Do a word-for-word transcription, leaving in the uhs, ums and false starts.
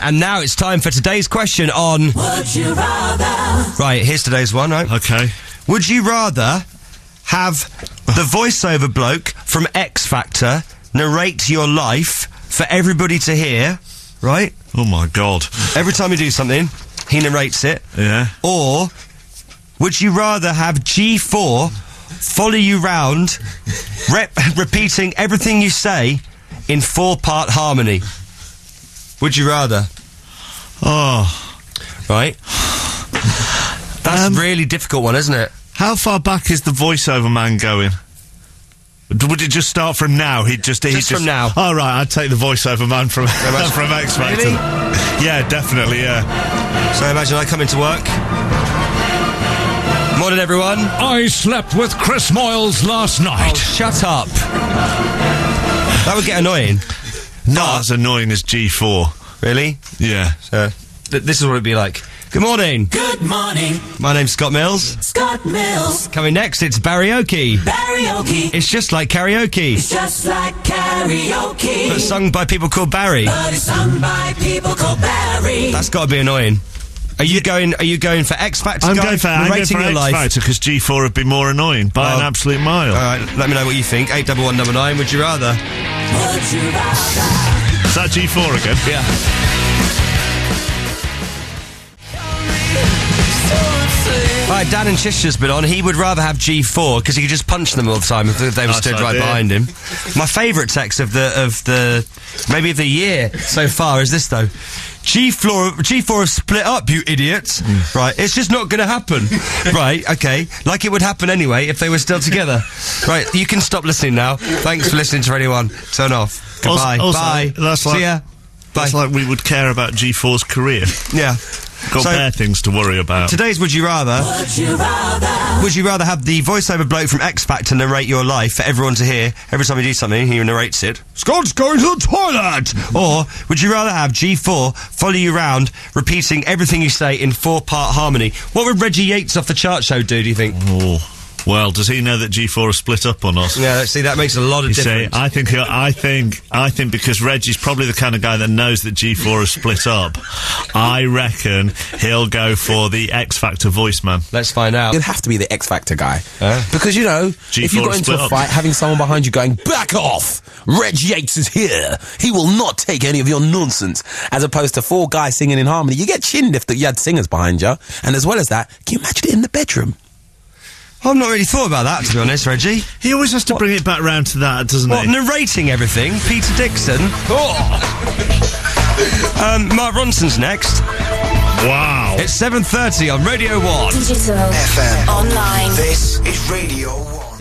And now it's time for today's question on... Would you rather? Right, here's today's one, right? Okay. Would you rather have the voiceover bloke from X Factor narrate your life for everybody to hear, right? Oh, my God. Every time you do something, he narrates it. Yeah. Or would you rather have G four follow you round, rep- repeating everything you say in four-part harmony? Would you rather? Oh. Right? That's Um, a really difficult one, isn't it? How far back is the voiceover man going? D- Would it just start from now? He'd just... He'd Just from now. Oh, right, I'd take the voiceover man from, from X Factor. Really? Yeah, definitely, yeah. So imagine I come into work. Morning, everyone. I slept with Chris Moyles last night. Oh, shut up. That would get annoying. Not as annoying as G four. Really? Yeah. So, th- this is what it'd be like. Good morning. Good morning, My name's Scott Mills. Scott Mills. Coming next, it's karaoke. Karaoke. It's just like karaoke, It's just like karaoke. but sung by people called Barry. But it's sung by people called Barry. That's got to be annoying. Are you going? Are you going for X Factor? I'm guy, going for, I'm going narrating for your X life? Factor because G four would be more annoying by Oh. an absolute mile. All right, let me know what you think. Eight double one double nine. Would you rather? Would you rather? Is that G four again? Yeah. All right, Dan and Chisholm's been on. He would rather have G four because he could just punch them all the time if they were Nice stood right idea. behind him. My favourite text of the of the maybe of the year so far is this though. G four G four have split up, you idiots. Right, it's just not going to happen. Right, okay. Like it would happen anyway if they were still together. Right, you can stop listening now. Thanks for listening to Radio one. Turn off. Goodbye. Also- also, Bye. that's See like- ya. Bye. It's like we would care about G four's career. Yeah. Got So- bare things to worry about. Today's Would You Rather. Would you rather? Would you rather have the voiceover bloke from X Factor narrate your life for everyone to hear? Every time you do something, he narrates it. Scott's going to the toilet! Or would you rather have G four follow you round, repeating everything you say in four-part harmony? What would Reggie Yates off the chart show do, do you think? Oh. Well, does he know that G four has split up on us? Yeah, see, that makes a lot of You see, difference. I think, he'll- I think, I think because Reggie's probably the kind of guy that knows that G four has split up, I reckon he'll go for the X Factor voice man. Let's find out. It'd have to be the X Factor guy. Uh. Because, you know, G if you four got into split a up. fight, having someone behind you going, back off! Reg Yates is here! He will not take any of your nonsense. As opposed to four guys singing in harmony. You get chinned if the, you had singers behind you. And as well as that, can you imagine it in the bedroom? I've not really thought about that, to be honest, Reggie. He always has to bring it back round to that, doesn't What, he? narrating everything? Peter Dixon? Oh. um, Mark Ronson's next. Wow. It's seven thirty on Radio one. Digital. F M. Online. This is Radio one.